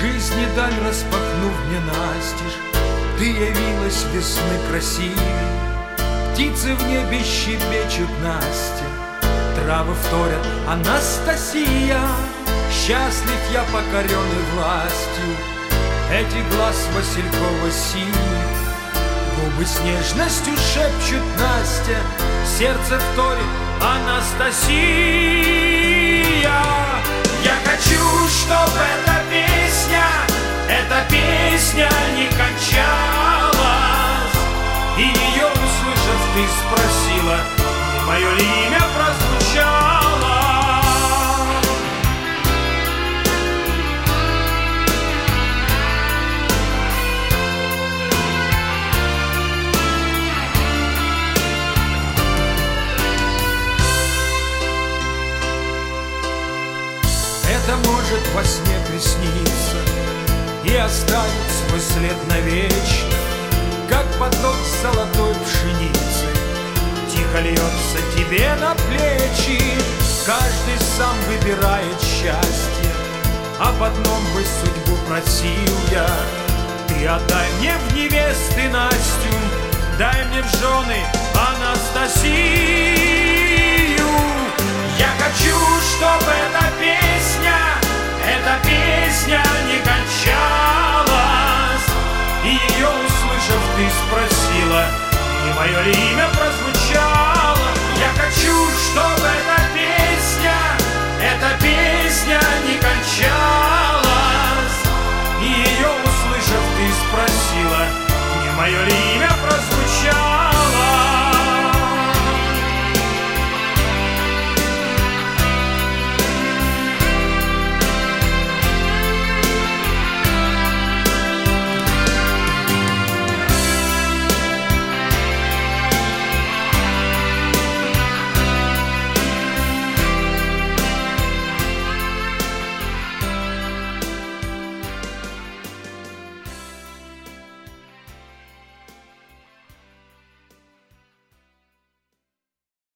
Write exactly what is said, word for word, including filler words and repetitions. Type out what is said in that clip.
Жизни даль распахнув мне настежь, ты явилась весны красивей. Птицы в небе щебечут, Настя, травы вторят, Анастасия. Счастлив я, покоренный властью этих глаз Василькова синих. Губы с нежностью шепчут, Настя, сердце вторит, Анастасия. Я хочу, чтоб эта песня, эта песня не кончалась. И ее услышав, ты спросила, не мое ли имя прозвучало. Это может во сне присниться и оставить свой след навечно, как поток золотой пшеницы тихо льется тебе на плечи. Каждый сам выбирает счастье, об одном бы судьбу просил я. Ты отдай мне в невесты Настю, дай мне в жены Анастасию. Я хочу, чтобы эта песня, эта песня не кончалась. И ее услышав, ты спросила, не мое ли имя